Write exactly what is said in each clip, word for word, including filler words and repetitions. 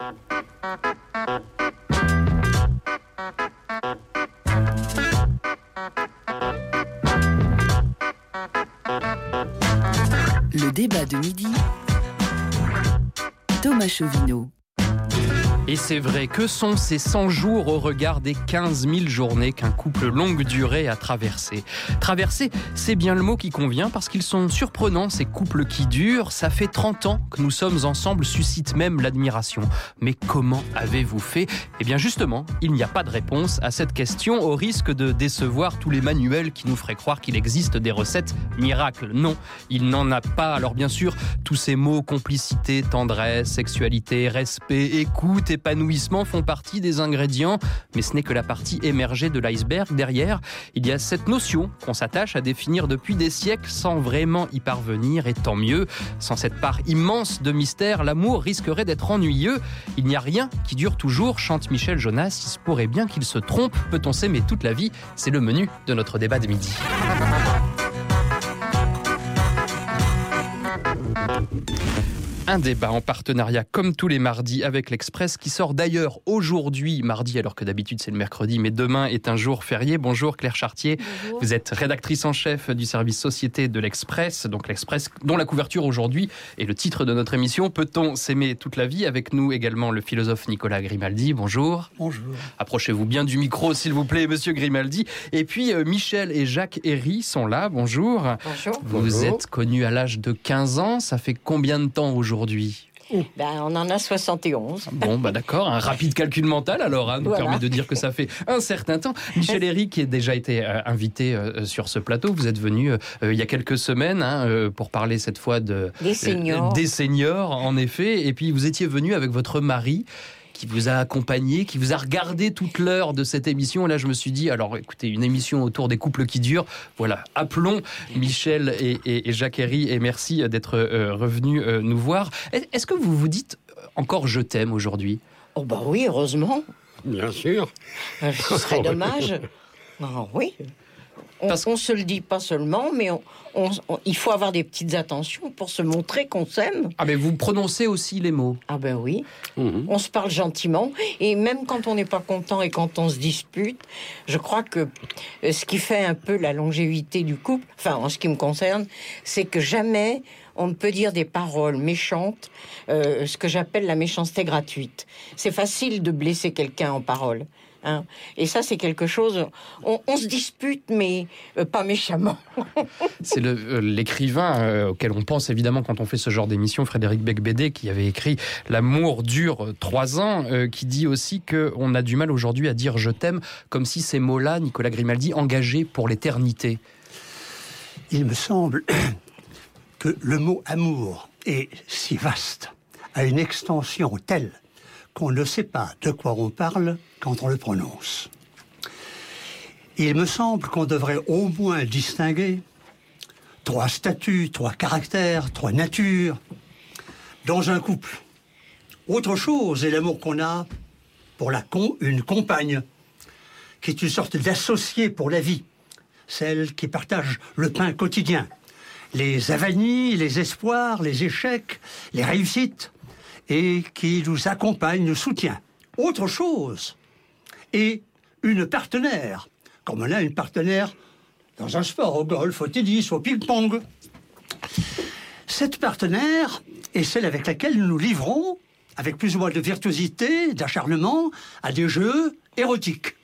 Le débat de midi, Thomas Chauvineau. Et c'est vrai, que sont ces cent jours au regard des quinze mille journées qu'un couple longue durée a traversé? Traverser, c'est bien le mot qui convient parce qu'ils sont surprenants, ces couples qui durent. Ça fait trente ans que nous sommes ensemble, suscite même l'admiration. Mais comment avez-vous fait? Eh bien justement, il n'y a pas de réponse à cette question, au risque de décevoir tous les manuels qui nous feraient croire qu'il existe des recettes miracles. Non, il n'en a pas. Alors bien sûr, tous ces mots, complicité, tendresse, sexualité, respect, écoute, épanouissement font partie des ingrédients, mais ce n'est que la partie émergée de l'iceberg. Derrière, il y a cette notion qu'on s'attache à définir depuis des siècles sans vraiment y parvenir, et tant mieux. Sans cette part immense de mystère, l'amour risquerait d'être ennuyeux. Il n'y a rien qui dure toujours, chante Michel Jonas. Il se pourrait bien qu'il se trompe. Peut-on s'aimer toute la vie? C'est le menu de notre débat de midi. Un débat en partenariat, comme tous les mardis, avec l'Express, qui sort d'ailleurs aujourd'hui, mardi, alors que d'habitude c'est le mercredi, mais demain est un jour férié. Bonjour Claire Chartier. Bonjour. Vous êtes rédactrice en chef du service Société de l'Express, donc l'Express dont la couverture aujourd'hui est le titre de notre émission. Peut-on s'aimer toute la vie? Avec nous également le philosophe Nicolas Grimaldi. Bonjour. Bonjour. Approchez-vous bien du micro, s'il vous plaît, monsieur Grimaldi. Et puis euh, Michel et Jacques Herry sont là. Bonjour. Bonjour. Vous Bonjour. êtes connus à l'âge de quinze ans. Ça fait combien de temps aujourd'hui? Aujourd'hui. Ben, on en a soixante et onze. Bon, bah d'accord, un rapide calcul mental alors, hein, nous Voilà. permet de dire que ça fait un certain temps. Michel Herry, qui a déjà été euh, invité euh, sur ce plateau, vous êtes venu euh, il y a quelques semaines hein, euh, pour parler cette fois de, Des seniors. euh, des seniors, en effet, et puis vous étiez venu avec votre mari, qui vous a accompagné, qui vous a regardé toute l'heure de cette émission. Et là, je me suis dit, alors écoutez, une émission autour des couples qui durent. Voilà, appelons Michel et, et, et Jacques Herry, et merci d'être euh, revenus euh, nous voir. Est-ce que vous vous dites encore je t'aime aujourd'hui? Oh bah oui, heureusement. Bien sûr. Euh, Ce serait dommage. Ah oui. On, Parce- on se le dit pas seulement, mais on, on- on- il faut avoir des petites attentions pour se montrer qu'on s'aime. Ah mais vous prononcez aussi les mots. Ah ben oui. Mhm. On se parle gentiment. Et même quand on n'est pas content et quand on se dispute, je crois que euh, ce qui fait un peu la longévité du couple, enfin en ce qui me concerne, c'est que jamais on ne peut dire des paroles méchantes, euh, ce que j'appelle la méchanceté gratuite. C'est facile de blesser quelqu'un en paroles. Hein. Et ça, c'est quelque chose... On, on se dispute, mais euh, pas méchamment. C'est le, euh, l'écrivain euh, auquel on pense évidemment quand on fait ce genre d'émission, Frédéric Becbédé, qui avait écrit « L'amour dure trois ans euh, », qui dit aussi qu'on a du mal aujourd'hui à dire « je t'aime », comme si ces mots-là, Nicolas Grimaldi, engagés pour l'éternité. Il me semble que le mot amour est si vaste, a une extension telle qu'on ne sait pas de quoi on parle quand on le prononce. Il me semble qu'on devrait au moins distinguer trois statuts, trois caractères, trois natures dans un couple. Autre chose est l'amour qu'on a pour la con- une compagne, qui est une sorte d'associé pour la vie, celle qui partage le pain quotidien, les avanies, les espoirs, les échecs, les réussites, et qui nous accompagne, nous soutient. Autre chose est une partenaire, comme on a une partenaire dans un sport, au golf, au tennis, au ping-pong. Cette partenaire est celle avec laquelle nous nous livrons, avec plus ou moins de virtuosité, d'acharnement, à des jeux érotiques.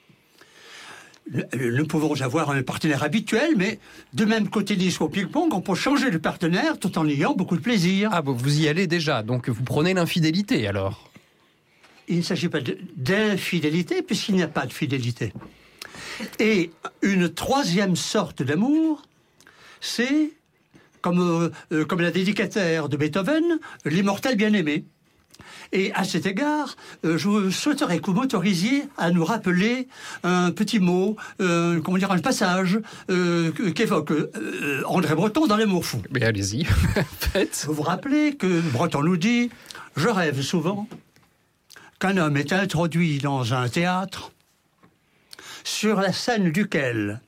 Nous pouvons avoir un partenaire habituel, mais de même qu'au tennis ou au ping-pong, on peut changer de partenaire tout en ayant beaucoup de plaisir. Ah bon, vous y allez déjà, donc vous prenez l'infidélité alors? Il ne s'agit pas de- d'infidélité, puisqu'il n'y a pas de fidélité. Et une troisième sorte d'amour, c'est, comme, euh, euh, comme la dédicataire de Beethoven, l'immortel bien-aimé. Et à cet égard, euh, je souhaiterais que vous m'autorisiez à nous rappeler un petit mot, euh, comment dire, un passage euh, qu'évoque euh, André Breton dans L'amour fou. Mais allez-y, faites. Vous vous rappelez que Breton nous dit « Je rêve souvent qu'un homme est introduit dans un théâtre sur la scène duquel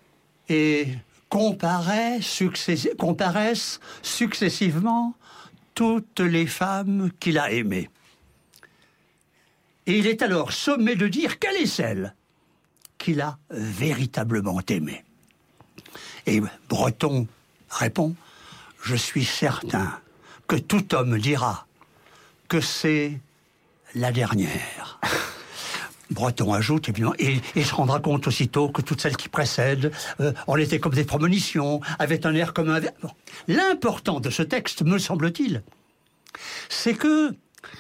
et comparaît successi- comparaissent successivement toutes les femmes qu'il a aimées. Et il est alors sommé de dire quelle est celle qu'il a véritablement aimée. Et Breton répond « Je suis certain que tout homme dira que c'est la dernière. » Breton ajoute, évidemment, et, et se rendra compte aussitôt que toutes celles qui précèdent euh, en étaient comme des prémonitions, avaient un air comme un... Bon. L'important de ce texte, me semble-t-il, c'est que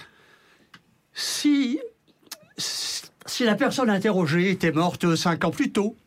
si, si la personne interrogée était morte cinq ans plus tôt,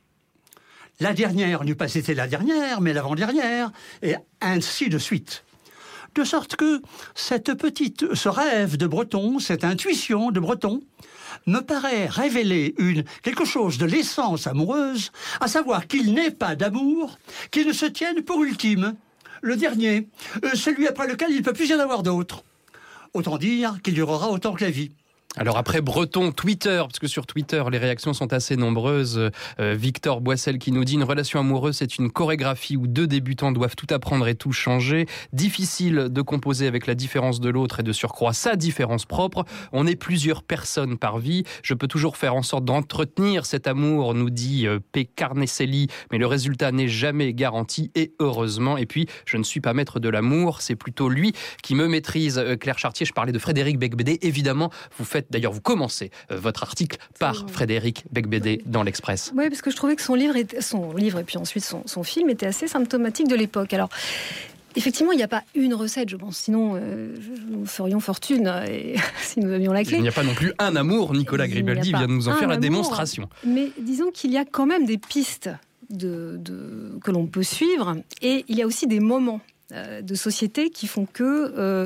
la dernière n'eût pas été la dernière, mais l'avant-dernière, et ainsi de suite. De sorte que cette petite, ce rêve de Breton, cette intuition de Breton, me paraît révéler une, quelque chose de l'essence amoureuse, à savoir qu'il n'est pas d'amour, qu'il ne se tienne pour ultime, le dernier, euh, celui après lequel il ne peut plus y en avoir d'autre. Autant dire qu'il durera autant que la vie. Alors après Breton, Twitter, parce que sur Twitter, les réactions sont assez nombreuses. Euh, Victor Boissel qui nous dit « Une relation amoureuse, c'est une chorégraphie où deux débutants doivent tout apprendre et tout changer. Difficile de composer avec la différence de l'autre et de surcroît sa différence propre. On est plusieurs personnes par vie. Je peux toujours faire en sorte d'entretenir cet amour, nous dit euh, P. Carneselli, mais le résultat n'est jamais garanti et heureusement. Et puis, je ne suis pas maître de l'amour, c'est plutôt lui qui me maîtrise. Euh, Claire Chartier, je parlais de Frédéric Becbédé. Évidemment, vous faites D'ailleurs, vous commencez euh, votre article par oui. Frédéric Becbédé dans l'Express. Oui, parce que je trouvais que son livre, était, son livre et puis ensuite son, son film était assez symptomatique de l'époque. Alors, effectivement, il n'y a pas une recette, je pense. Sinon, euh, nous ferions fortune et, si nous avions la clé. Il n'y a pas non plus un amour. Nicolas Grimaldi vient de nous en faire la amour, démonstration. Mais disons qu'il y a quand même des pistes de, de, que l'on peut suivre. Et il y a aussi des moments de société qui font que euh,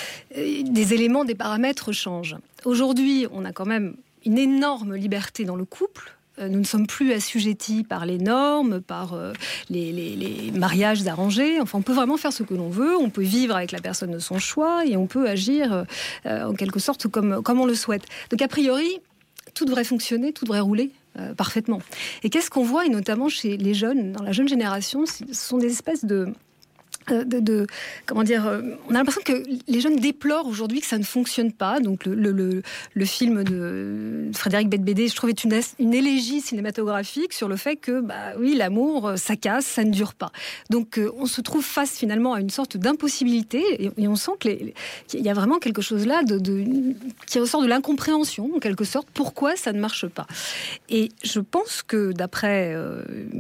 des éléments, des paramètres changent. Aujourd'hui, on a quand même une énorme liberté dans le couple. Nous ne sommes plus assujettis par les normes, par euh, les, les, les mariages arrangés. Enfin, on peut vraiment faire ce que l'on veut. On peut vivre avec la personne de son choix et on peut agir euh, en quelque sorte comme, comme on le souhaite. Donc, a priori, tout devrait fonctionner, tout devrait rouler euh, parfaitement. Et qu'est-ce qu'on voit, et notamment chez les jeunes, dans la jeune génération, ce sont des espèces de... De, de, comment dire, on a l'impression que les jeunes déplorent aujourd'hui que ça ne fonctionne pas. Donc le, le, le film de Frédéric Becbédé, je trouvais une, une élégie cinématographique sur le fait que, bah oui, l'amour, ça casse, ça ne dure pas. Donc on se trouve face finalement à une sorte d'impossibilité et, et on sent que les, qu'il y a vraiment quelque chose là de, de, qui ressort de l'incompréhension, en quelque sorte, pourquoi ça ne marche pas. Et je pense que d'après euh,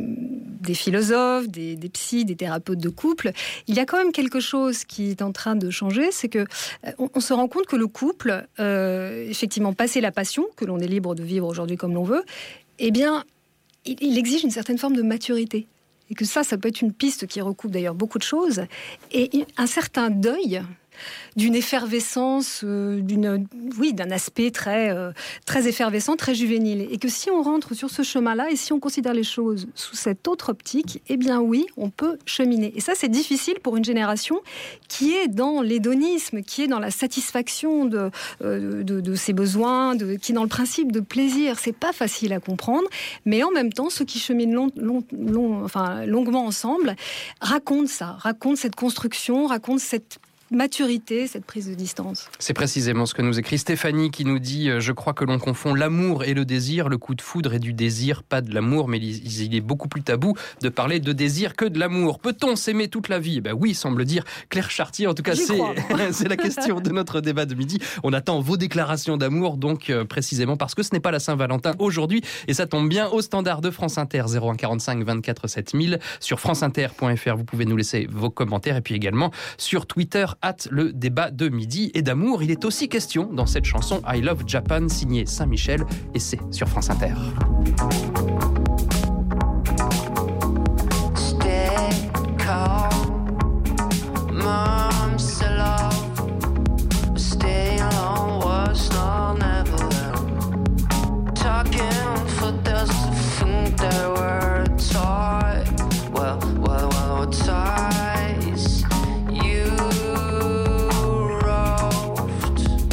des philosophes, des, des psys, des thérapeutes de couple, il y a quand même quelque chose qui est en train de changer, c'est que euh, on, on se rend compte que le couple, euh, effectivement, passer la passion, que l'on est libre de vivre aujourd'hui comme l'on veut, eh bien, il, il exige une certaine forme de maturité. Et que ça, ça peut être une piste qui recoupe d'ailleurs beaucoup de choses, et un certain deuil d'une effervescence, euh, d'une, oui, d'un aspect très, euh, très effervescent, très juvénile. Et que si on rentre sur ce chemin-là, et si on considère les choses sous cette autre optique, eh bien oui, on peut cheminer. Et ça, c'est difficile pour une génération qui est dans l'hédonisme, qui est dans la satisfaction de, euh, de, de ses besoins, de, qui est dans le principe de plaisir. C'est pas facile à comprendre, mais en même temps, ceux qui cheminent long, long, long, enfin, longuement ensemble racontent ça, racontent cette construction, racontent cette maturité, cette prise de distance. C'est précisément ce que nous écrit Stéphanie qui nous dit « Je crois que l'on confond l'amour et le désir. Le coup de foudre est du désir, pas de l'amour. Mais il est beaucoup plus tabou de parler de désir que de l'amour. Peut-on s'aimer toute la vie ?» Eh ben oui, semble dire Claire Chartier. En tout cas, c'est, c'est la question de notre débat de midi. On attend vos déclarations d'amour, donc euh, précisément parce que ce n'est pas la Saint-Valentin aujourd'hui. Et ça tombe bien au standard de France Inter, zéro un quarante-cinq vingt-quatre sept mille. Sur franceinter point f r, vous pouvez nous laisser vos commentaires. Et puis également sur Twitter, hâte le débat de midi. Et d'amour, il est aussi question dans cette chanson I Love Japan, signée Saint-Michel, et c'est sur France Inter.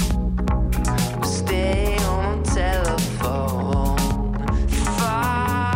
Stay on telephone. Fire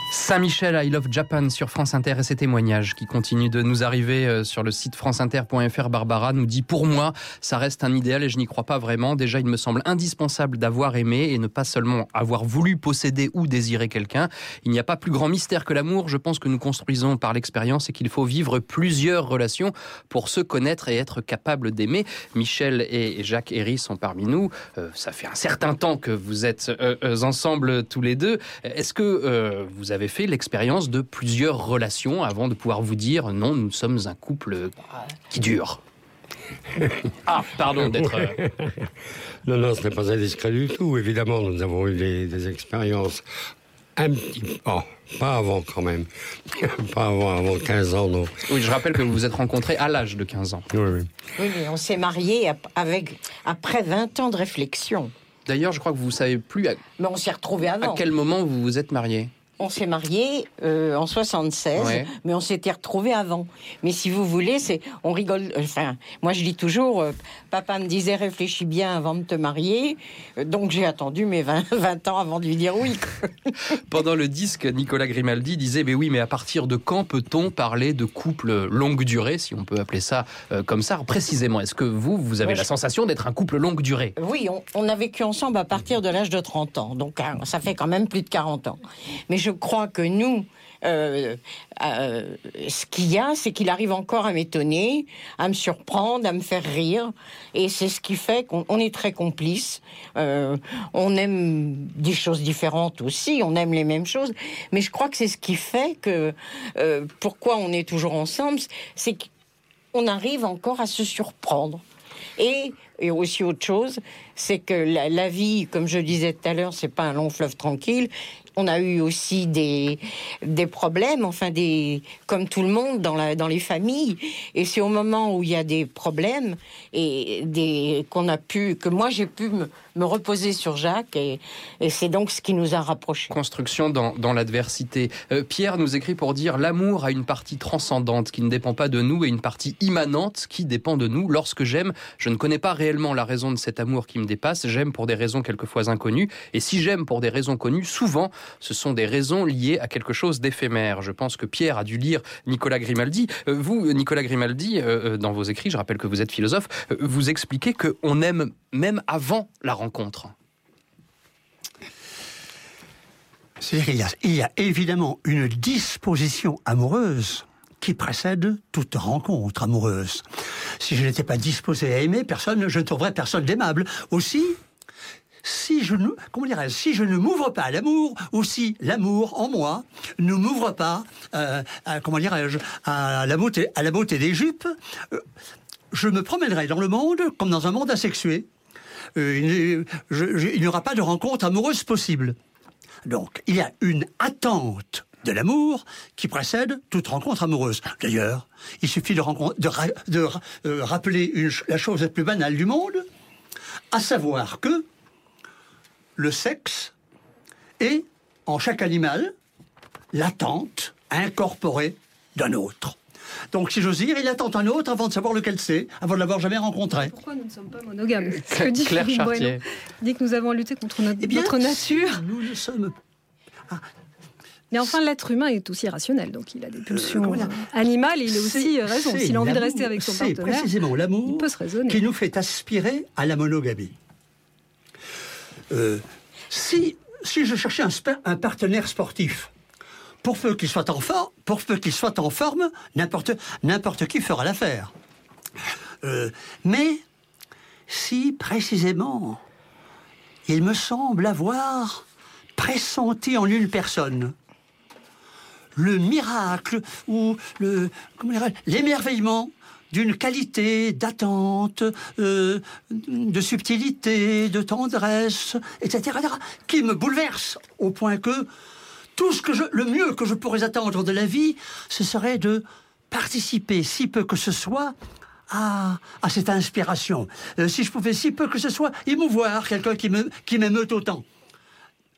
Saint-Michel, I Love Japan sur France Inter et ces témoignages qui continuent de nous arriver sur le site franceinter point f r. Barbara nous dit « Pour moi, ça reste un idéal et je n'y crois pas vraiment. Déjà, il me semble indispensable d'avoir aimé et ne pas seulement avoir voulu posséder ou désirer quelqu'un. Il n'y a pas plus grand mystère que l'amour. Je pense que nous construisons par l'expérience et qu'il faut vivre plusieurs relations pour se connaître et être capable d'aimer. » Michel et Jacques Herry sont parmi nous. Euh, ça fait un certain temps que vous êtes euh, euh, ensemble tous les deux. Est-ce que euh, vous avez fait l'expérience de plusieurs relations avant de pouvoir vous dire non, nous sommes un couple qui dure? Ah, pardon d'être... Euh... Non, non, ce n'est pas indiscret du tout. Évidemment, nous avons eu des, des expériences un petit peu... Oh, pas avant quand même. Pas avant, avant quinze ans, non. Oui, je rappelle que vous vous êtes rencontrés à l'âge de quinze ans. Oui, oui. Oui, mais on s'est mariés avec, après vingt ans de réflexion. D'ailleurs, je crois que vous ne savez plus à... Mais on s'est retrouvés avant. À quel moment vous vous êtes mariés? On s'est mariés euh, en soixante-seize, ouais. Mais on s'était retrouvés avant. Mais si vous voulez, c'est, on rigole. Enfin, moi je dis toujours, euh, papa me disait réfléchis bien avant de te marier. Euh, donc j'ai attendu mes vingt, vingt ans avant de lui dire oui. Pendant le disque, Nicolas Grimaldi disait mais oui, mais à partir de quand peut-on parler de couple longue durée, si on peut appeler ça euh, comme ça précisément? Est-ce que vous, vous avez ouais, la je... sensation d'être un couple longue durée? Oui, on, on a vécu ensemble à partir de l'âge de trente ans. Donc hein, ça fait quand même plus de quarante ans. Mais je crois que nous, euh, euh, ce qu'il y a, c'est qu'il arrive encore à m'étonner, à me surprendre, à me faire rire. Et c'est ce qui fait qu'on on est très complices. Euh, on aime des choses différentes aussi, on aime les mêmes choses. Mais je crois que c'est ce qui fait que... Euh, pourquoi on est toujours ensemble, c'est qu'on arrive encore à se surprendre. Et... Et aussi autre chose, c'est que la, la vie, comme je disais tout à l'heure, c'est pas un long fleuve tranquille. On a eu aussi des, des problèmes, enfin des, comme tout le monde dans, la, dans les familles. Et c'est au moment où il y a des problèmes et des, qu'on a pu, que moi j'ai pu me, me reposer sur Jacques et, et c'est donc ce qui nous a rapprochés. Construction dans, dans l'adversité. Euh, Pierre nous écrit pour dire l'amour a une partie transcendante qui ne dépend pas de nous et une partie immanente qui dépend de nous. Lorsque j'aime, je ne connais pas réellement la raison de cet amour qui me dépasse. J'aime pour des raisons quelquefois inconnues. Et si j'aime pour des raisons connues, souvent, ce sont des raisons liées à quelque chose d'éphémère. Je pense que Pierre a dû lire Nicolas Grimaldi. Euh, vous, Nicolas Grimaldi, euh, dans vos écrits, je rappelle que vous êtes philosophe, euh, vous expliquez qu'on aime même avant la rencontre. C'est-à-dire qu'il y a, il y a évidemment une disposition amoureuse qui précède toute rencontre amoureuse. Si je n'étais pas disposé à aimer, personne, je ne trouverais personne d'aimable. Aussi, si je ne, comment dirais-je, si je ne m'ouvre pas à l'amour, ou si l'amour en moi ne m'ouvre pas, euh, à, comment dirais-je, à la beauté, à la beauté des jupes, euh, je me promènerai dans le monde comme dans un monde asexué. Euh, je, je, il n'y aura pas de rencontre amoureuse possible. Donc, il y a une attente de l'amour qui précède toute rencontre amoureuse. D'ailleurs, il suffit de, rencontre, de, de euh, rappeler une, la chose la plus banale du monde, à savoir que le sexe est, en chaque animal, l'attente incorporée d'un autre. Donc, si j'ose dire, il attend un autre avant de savoir lequel c'est, avant de l'avoir jamais rencontré. Pourquoi nous ne sommes pas monogames? Ce que dit Claire Philippe Chartier. Bueno. Il dit que nous avons lutté contre notre, eh bien, notre nature. Si nous ne sommes... Ah. Mais enfin, l'être humain est aussi rationnel, donc il a des pulsions euh, animales et il a aussi raison. S'il a envie de rester avec son c'est partenaire, précisément l'amour il peut se raisonner. Qui nous fait aspirer à la monogamie. Euh, si, si je cherchais un, un partenaire sportif, pour peu qu'il soit en forme, pour peu qu'il soit en forme, n'importe, n'importe qui fera l'affaire. Euh, mais si précisément, il me semble avoir pressenti en une personne le miracle ou le, comment dirais-je, l'émerveillement d'une qualité d'attente, euh, de subtilité, de tendresse, et cetera, et cetera, qui me bouleverse au point que tout ce que je, le mieux que je pourrais attendre de la vie, ce serait de participer, si peu que ce soit, à, à cette inspiration. Euh, si je pouvais, si peu que ce soit, émouvoir quelqu'un qui me, qui m'émeut autant.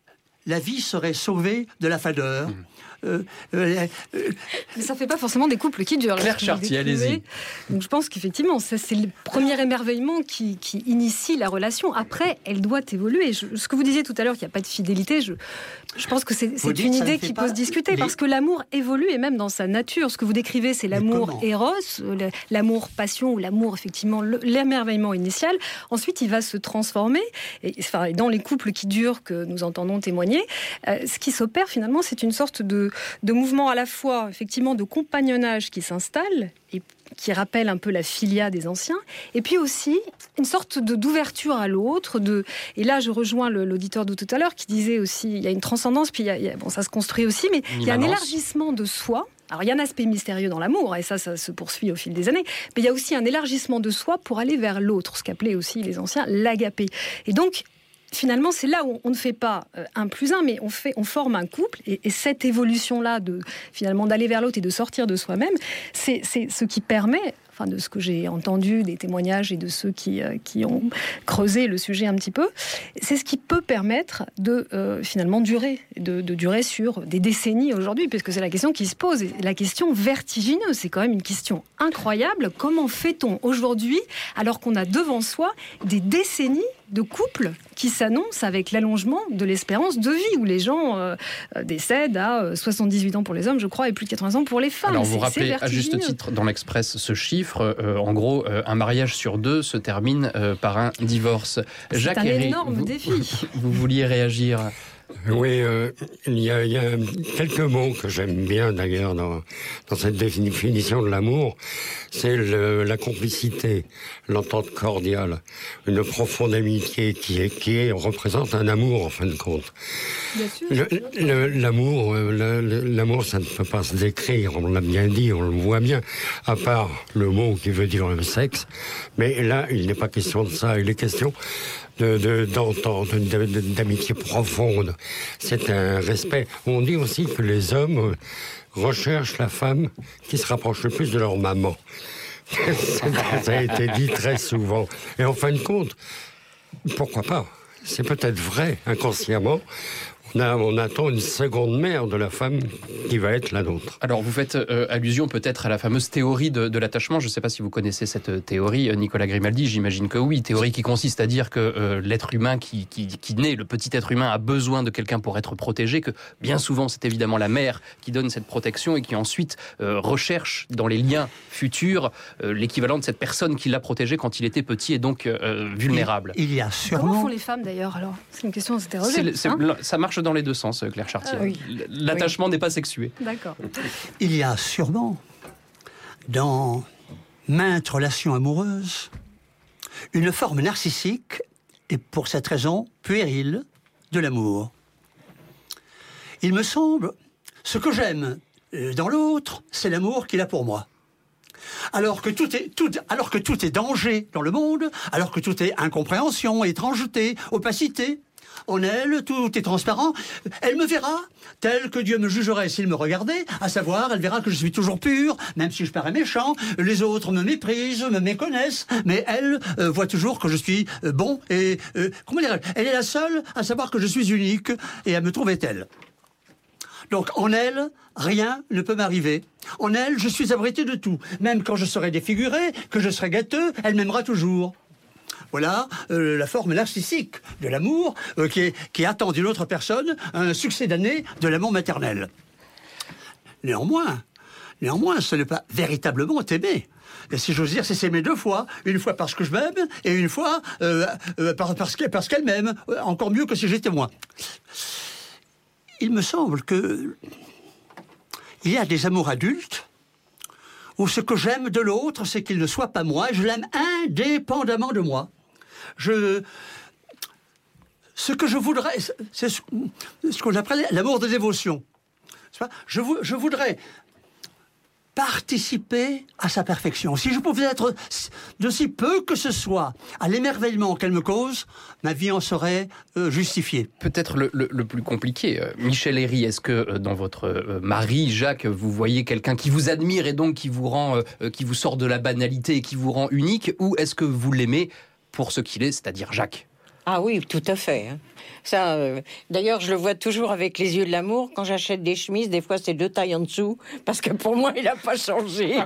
la vie serait sauvée de la fadeur. Mmh. Euh, euh, euh, Mais ça ne fait pas forcément des couples qui durent. Claire Chartier, allez-y. Donc je pense qu'effectivement, ça, c'est le premier émerveillement qui, qui initie la relation. Après, elle doit évoluer. Je, ce que vous disiez tout à l'heure, qu'il n'y a pas de fidélité, je, je pense que c'est, c'est une idée qui peut se discuter, les... parce que l'amour évolue, et même dans sa nature. Ce que vous décrivez, c'est l'amour éros, l'amour passion, ou l'amour, effectivement, l'émerveillement initial. Ensuite, il va se transformer. Et, enfin, dans les couples qui durent, que nous entendons témoigner, euh, ce qui s'opère, finalement, c'est une sorte de de mouvement à la fois, effectivement, de compagnonnage qui s'installe et qui rappelle un peu la filia des anciens, et puis aussi une sorte de, d'ouverture à l'autre. De, et là, je rejoins le, l'auditeur de tout à l'heure qui disait aussi, il y a une transcendance, puis il y a, il y a, bon, ça se construit aussi, mais il y a un élargissement de soi. Alors, il y a un aspect mystérieux dans l'amour, et ça, ça se poursuit au fil des années, mais il y a aussi un élargissement de soi pour aller vers l'autre, ce qu'appelaient aussi les anciens l'agapé. Et donc, finalement, c'est là où on ne fait pas un plus un, mais on, fait, on forme un couple. Et, et cette évolution-là, de, finalement, d'aller vers l'autre et de sortir de soi-même, c'est, c'est ce qui permet, enfin, de ce que j'ai entendu, des témoignages et de ceux qui, euh, qui ont creusé le sujet un petit peu, c'est ce qui peut permettre de, euh, finalement, durer, de, de durer sur des décennies aujourd'hui, puisque c'est la question qui se pose. Et la question vertigineuse, c'est quand même une question incroyable. Comment fait-on aujourd'hui, alors qu'on a devant soi des décennies de couples qui s'annoncent avec l'allongement de l'espérance de vie, où les gens euh, décèdent à soixante-dix-huit ans pour les hommes, je crois, et plus de quatre-vingts ans pour les femmes. Alors vous rappelez à juste titre dans l'Express ce chiffre, euh, en gros, euh, un mariage sur deux se termine euh, par un divorce. C'est Jacques un Herry, énorme vous, défi. Vous vouliez réagir ? Oui, euh, il, y a, il y a quelques mots que j'aime bien d'ailleurs dans, dans cette définition de l'amour. C'est le, la complicité, l'entente cordiale, une profonde amitié qui, est, qui est, représente un amour en fin de compte. Bien sûr. Le, le, l'amour, le, l'amour, ça ne peut pas se décrire, on l'a bien dit, on le voit bien, à part le mot qui veut dire le sexe. Mais là, il n'est pas question de ça, il est question De, de, d'entente, de, de, d'amitié profonde. C'est un respect. On dit aussi que les hommes recherchent la femme qui se rapproche le plus de leur maman. Ça a été dit très souvent. Et en fin de compte, pourquoi pas ? C'est peut-être vrai, inconsciemment. On, a, on attend une seconde mère de la femme qui va être la nôtre. Alors, vous faites euh, allusion peut-être à la fameuse théorie de, de l'attachement. Je ne sais pas si vous connaissez cette théorie, Nicolas Grimaldi. J'imagine que oui. Théorie qui consiste à dire que euh, l'être humain qui, qui, qui naît, le petit être humain, a besoin de quelqu'un pour être protégé, que bien souvent, c'est évidemment la mère qui donne cette protection et qui ensuite euh, recherche dans les liens futurs euh, l'équivalent de cette personne qui l'a protégé quand il était petit et donc euh, vulnérable. Il, il y a sûrement... Comment font les femmes d'ailleurs alors ? C'est une question à s'interroger. C'est, c'est, hein ça marche dans les deux sens, Claire Chartier. Ah, oui. L'attachement oui. n'est pas sexué. D'accord. Il y a sûrement, dans maintes relations amoureuses, une forme narcissique, et pour cette raison puérile, de l'amour. Il me semble, ce que j'aime dans l'autre, c'est l'amour qu'il a pour moi. Alors que tout est, tout, alors que tout est danger dans le monde, alors que tout est incompréhension, étrangeté, opacité, en elle, tout est transparent. Elle me verra tel que Dieu me jugerait s'il me regardait, à savoir, elle verra que je suis toujours pur, même si je parais méchant. Les autres me méprisent, me méconnaissent, mais elle euh, voit toujours que je suis euh, bon et... Euh, comment dire, elle est la seule à savoir que je suis unique et à me trouver telle. Donc, en elle, rien ne peut m'arriver. En elle, je suis abrité de tout. Même quand je serai défiguré, que je serai gâteux, elle m'aimera toujours. Voilà euh, la forme narcissique de l'amour euh, qui, est, qui attend d'une autre personne un succès d'année de l'amour maternel. Néanmoins, néanmoins, ce n'est pas véritablement aimer. Et si j'ose dire, c'est s'aimer deux fois. Une fois parce que je m'aime et une fois euh, euh, parce, qu'elle, parce qu'elle m'aime. Encore mieux que si j'étais moi. Il me semble que il y a des amours adultes où ce que j'aime de l'autre, c'est qu'il ne soit pas moi, et je l'aime indépendamment de moi. Je... Ce que je voudrais, c'est ce, ce qu'on appelle l'amour de dévotion. Je, je voudrais participer à sa perfection. Si je pouvais être de si peu que ce soit à l'émerveillement qu'elle me cause, ma vie en serait euh, justifiée. Peut-être le, le, le plus compliqué, euh, Michel Herry, est-ce que euh, dans votre euh, mari, Jacques, vous voyez quelqu'un qui vous admire et donc qui vous rend, euh, qui vous sort de la banalité et qui vous rend unique, ou est-ce que vous l'aimez pour ce qu'il est, c'est-à-dire Jacques ? Ah oui, tout à fait. Hein. Ça, euh, d'ailleurs, je le vois toujours avec les yeux de l'amour. Quand j'achète des chemises, des fois, c'est deux tailles en dessous, parce que pour moi, il n'a pas changé.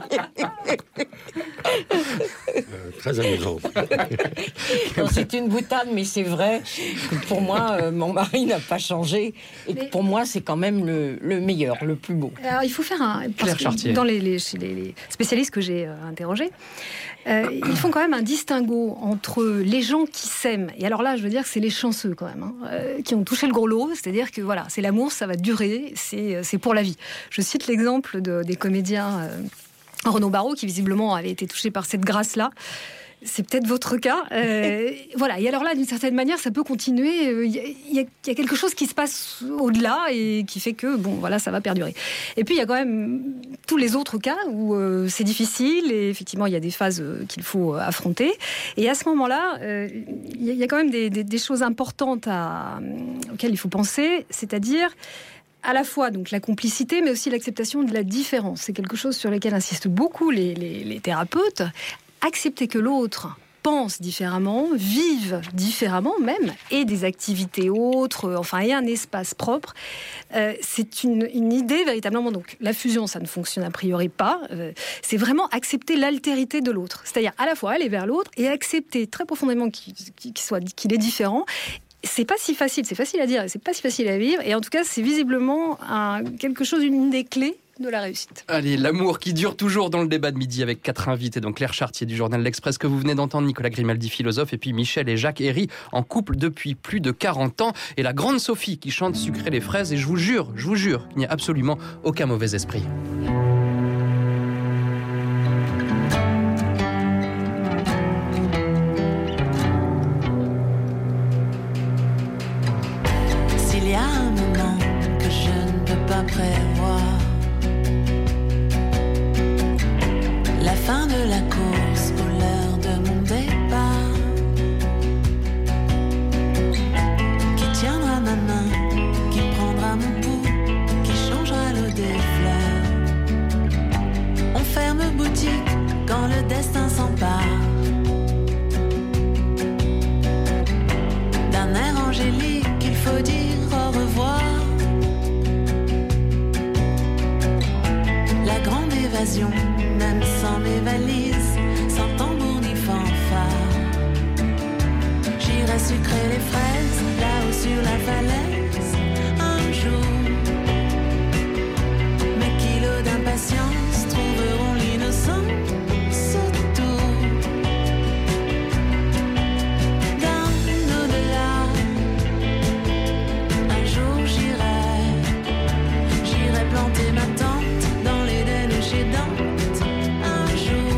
euh, très amusant. Non, c'est une boutade, mais c'est vrai que pour moi, euh, mon mari n'a pas changé. Et mais... pour moi, c'est quand même le, le meilleur, le plus beau. Alors, il faut faire un... Claire Chartier. Dans les, les, les, les spécialistes que j'ai euh, interrogés, euh, ils font quand même un distinguo entre les gens qui s'aiment. Et alors là, je veux dire que c'est les chanceux quand même, hein, euh, qui ont touché le gros lot. C'est-à-dire que voilà, c'est l'amour, ça va durer, c'est, c'est pour la vie. Je cite l'exemple de, des comédiens euh, Renaud Barraud, qui visiblement avait été touché par cette grâce-là. C'est peut-être votre cas. Euh, voilà. Et alors là, d'une certaine manière, ça peut continuer. Il y, y, y a quelque chose qui se passe au-delà et qui fait que, bon, voilà, ça va perdurer. Et puis, il y a quand même tous les autres cas où euh, c'est difficile et effectivement, il y a des phases euh, qu'il faut affronter. Et à ce moment-là, euh, il y a quand même des, des, des choses importantes à, auxquelles il faut penser, c'est-à-dire à la fois donc la complicité, mais aussi l'acceptation de la différence. C'est quelque chose sur lequel insistent beaucoup les, les, les thérapeutes. Accepter que l'autre pense différemment, vive différemment même, et des activités autres, enfin, et un espace propre, euh, c'est une, une idée véritablement. Donc, la fusion, ça ne fonctionne a priori pas. Euh, c'est vraiment accepter l'altérité de l'autre. C'est-à-dire à la fois aller vers l'autre et accepter très profondément qu'il, qu'il, soit, qu'il est différent. C'est pas si facile, c'est facile à dire, c'est pas si facile à vivre. Et en tout cas, c'est visiblement un, quelque chose, une des clés de la réussite. Allez, l'amour qui dure toujours dans le débat de midi avec quatre invités, donc Claire Chartier du journal L'Express que vous venez d'entendre, Nicolas Grimaldi, philosophe, et puis Michel et Jacques Herry, en couple depuis plus de quarante ans, et la grande Sophie qui chante Sucrer les fraises, et je vous jure, je vous jure, il n'y a absolument aucun mauvais esprit. S'il y a un moment que je ne peux pas prévoir, la fin de la course ou l'heure de mon départ, qui tiendra ma main, qui prendra mon pouls, qui changera l'eau des fleurs. On ferme boutique quand le destin s'empare d'un air angélique, il faut dire au revoir. La grande évasion, même sans mes valises, sans tambour ni fanfare. J'irai sucrer les fraises, là-haut sur la falaise, un jour. Mes kilos d'impatience trouveront l'innocence autour. D'un au-delà, un jour j'irai, j'irai planter ma tente dans l'Éden où j'ai Dante. Un jour,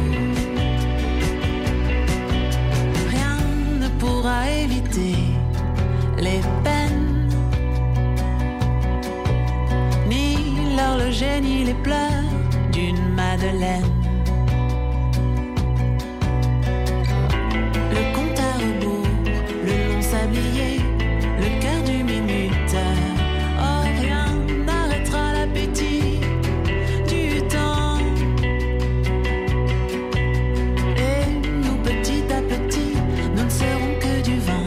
rien ne pourra éviter les peines, ni l'horloger ni les pleurs d'une Madeleine. Le compte à rebours, le long sablier, le cœur du minuteur. Oh, rien n'arrêtera l'appétit du temps. Et nous, petit à petit, nous ne serons que du vent.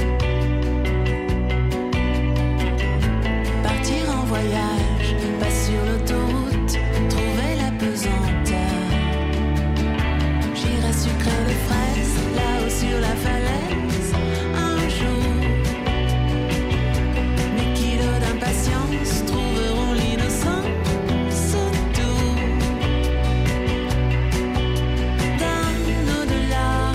Partir en voyage, pas sur l'autoroute, trouver la pesanteur. J'irai sucrer les fraises, là-haut sur la falaise, un jour. Mes kilos d'impatience trouveront l'innocence autour. D'un au-delà,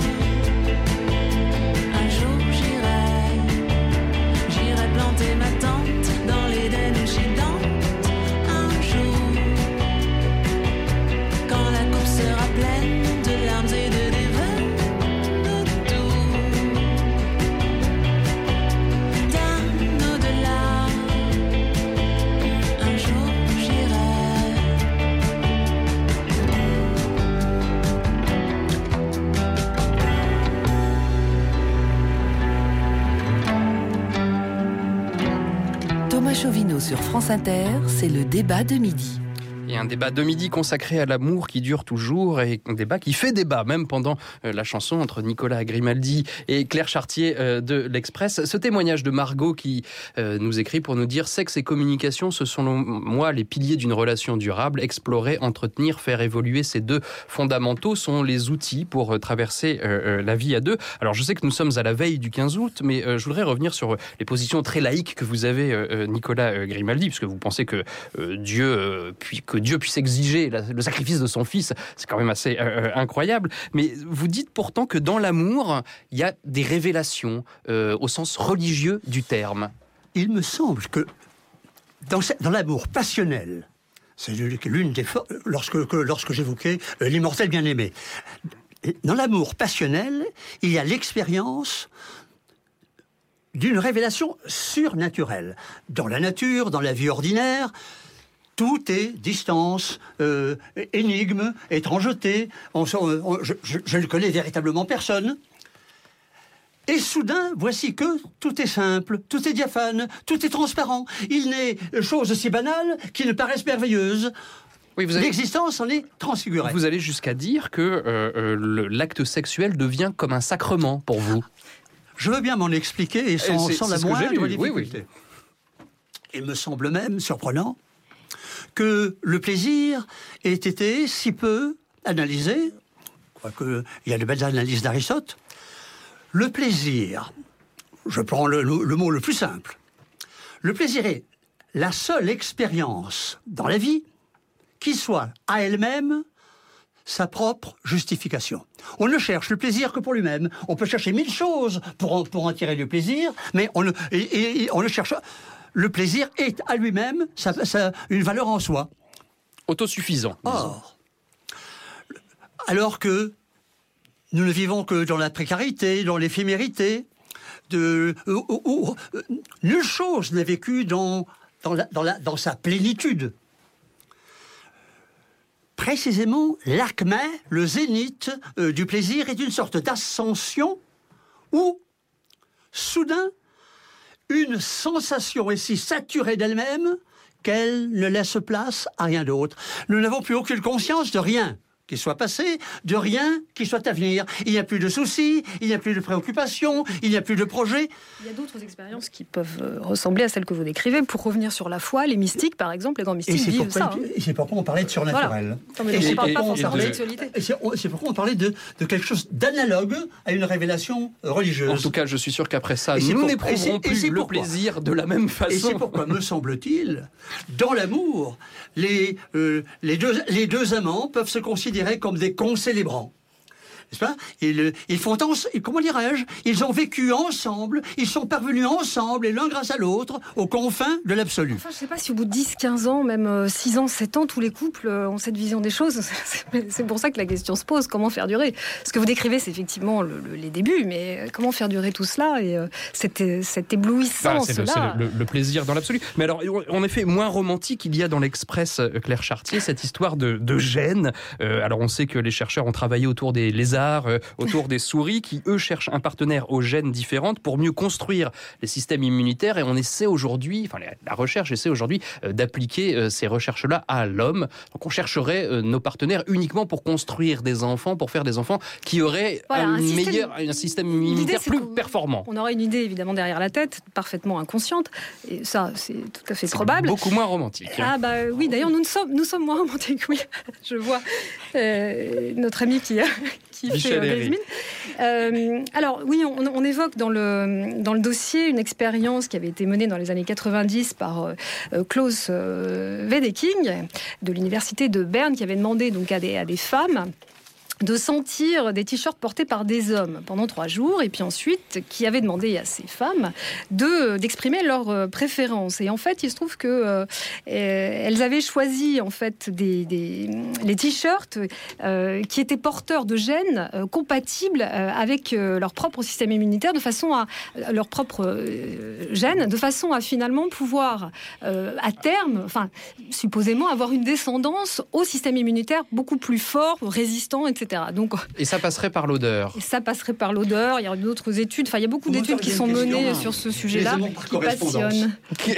un jour j'irai, j'irai planter ma tente dans l'Éden où j'ai Dante. Un jour, quand la coupe sera pleine de larmes et de dévots autour. D'un au-delà, un jour j'irai. Thomas Chauvineau sur France Inter, c'est le débat de midi. Et un débat de midi consacré à l'amour qui dure toujours et un débat qui fait débat, même pendant euh, la chanson entre Nicolas Grimaldi et Claire Chartier euh, de l'Express. Ce témoignage de Margot qui euh, nous écrit pour nous dire « Sexe et communication, ce sont moi les piliers d'une relation durable. Explorer, entretenir, faire évoluer ces deux fondamentaux sont les outils pour euh, traverser euh, la vie à deux. » Alors je sais que nous sommes à la veille du quinze août, mais euh, je voudrais revenir sur les positions très laïques que vous avez, euh, Nicolas euh, Grimaldi, puisque vous pensez que euh, Dieu, euh, puis, que Dieu puisse exiger la, le sacrifice de son fils, c'est quand même assez euh, incroyable. Mais vous dites pourtant que dans l'amour, il y a des révélations euh, au sens religieux du terme. Il me semble que dans, dans l'amour passionnel, c'est l'une des for- lorsque, que, lorsque j'évoquais euh, l'immortel bien-aimé, dans l'amour passionnel, il y a l'expérience d'une révélation surnaturelle. Dans la nature, dans la vie ordinaire, tout est distance, euh, énigme, étrangeté. On, on, je, je, je ne connais véritablement personne. Et soudain, voici que tout est simple, tout est diaphane, tout est transparent. Il n'est chose si banale qui ne paraissent merveilleuses. Oui, vous avez... L'existence en est transfigurée. Vous allez jusqu'à dire que euh, euh, le, l'acte sexuel devient comme un sacrement pour vous. Je veux bien m'en expliquer et sans, c'est, sans c'est la moindre difficulté. Oui, oui. Il me semble même surprenant que le plaisir ait été si peu analysé, quoique il y a de belles analyses d'Aristote. Le plaisir, je prends le, le, le mot le plus simple, le plaisir est la seule expérience dans la vie qui soit à elle-même sa propre justification. On ne cherche le plaisir que pour lui-même. On peut chercher mille choses pour en, pour en tirer du plaisir, mais on ne, et, et, on ne cherche... Le plaisir est à lui-même ça, ça, une valeur en soi. Autosuffisant. Or, alors que nous ne vivons que dans la précarité, dans l'éphémérité, de, où, où, où, nulle chose n'est vécue dans, dans, la, dans, la, dans sa plénitude. Précisément, l'acmé, le zénith euh, du plaisir est une sorte d'ascension où, soudain, une sensation est si saturée d'elle-même qu'elle ne laisse place à rien d'autre. Nous n'avons plus aucune conscience de rien qui soit passé, de rien qui soit à venir. Il n'y a plus de soucis, il n'y a plus de préoccupations, il n'y a plus de projets. Il y a d'autres expériences qui peuvent euh, ressembler à celles que vous décrivez. Pour revenir sur la foi, les mystiques, par exemple, les grands mystiques vivent pourquoi, ça. Hein. Et c'est pourquoi on parlait de surnaturel. Voilà. Non, mais on ne parle pas forcément de sexualité. Et c'est, c'est pourquoi on parlait de, de quelque chose d'analogue à une révélation religieuse. En tout cas, je suis sûr qu'après ça, et nous pour, n'éprouverons plus le plaisir de la même façon. Et c'est pourquoi, me semble-t-il, dans l'amour, les, euh, les, deux, les deux amants peuvent se considérer comme des concélébrants. N'est-ce pas ? Ils, ils font, comment dirais-je ? Ils ont vécu ensemble, ils sont parvenus ensemble, et l'un grâce à l'autre, aux confins de l'absolu. Enfin, je ne sais pas si au bout de dix, quinze ans, même six ans, sept ans, tous les couples ont cette vision des choses. C'est pour ça que la question se pose, comment faire durer ? Ce que vous décrivez, c'est effectivement le, le, les débuts, mais comment faire durer tout cela et euh, cette, cette éblouissance-là. Bah, c'est, le, c'est le, le plaisir dans l'absolu. Mais alors, en effet, moins romantique, il y a dans l'Express, Claire Chartier, cette histoire de, de gènes. Euh, alors, on sait que les chercheurs ont travaillé autour des lézards, Euh, autour des souris qui, eux, cherchent un partenaire aux gènes différentes pour mieux construire les systèmes immunitaires. Et on essaie aujourd'hui, enfin la recherche essaie aujourd'hui euh, d'appliquer euh, ces recherches-là à l'homme. Donc on chercherait euh, nos partenaires uniquement pour construire des enfants, pour faire des enfants qui auraient voilà, un, un, système, meilleur, un système immunitaire plus performant. On aurait une idée évidemment derrière la tête, parfaitement inconsciente. Et ça, c'est tout à fait c'est probable. Beaucoup moins romantique. Hein. Ah bah oui, d'ailleurs nous, sommes, nous sommes moins romantiques, oui. Je vois euh, notre ami qui... qui Michel fait euh, euh, alors oui, on, on évoque dans le, dans le dossier une expérience qui avait été menée dans les années quatre-vingt-dix par euh, Klaus euh, Wedeking de l'université de Berne, qui avait demandé donc à des, à des femmes de sentir des t-shirts portés par des hommes pendant trois jours, et puis ensuite qui avait demandé à ces femmes de d'exprimer leurs préférences. Et en fait, il se trouve que euh, elles avaient choisi en fait des, des les t-shirts euh, qui étaient porteurs de gènes euh, compatibles euh, avec euh, leur propre système immunitaire, de façon à leur propre euh, gène, de façon à finalement pouvoir euh, à terme, enfin supposément avoir une descendance au système immunitaire beaucoup plus fort, résistant, et cetera. cetera. Donc, et ça passerait par l'odeur. Et ça passerait par l'odeur. Il y a d'autres études. Enfin, il y a beaucoup Vous d'études qui sont menées sur ce sujet-là, qui passionnent.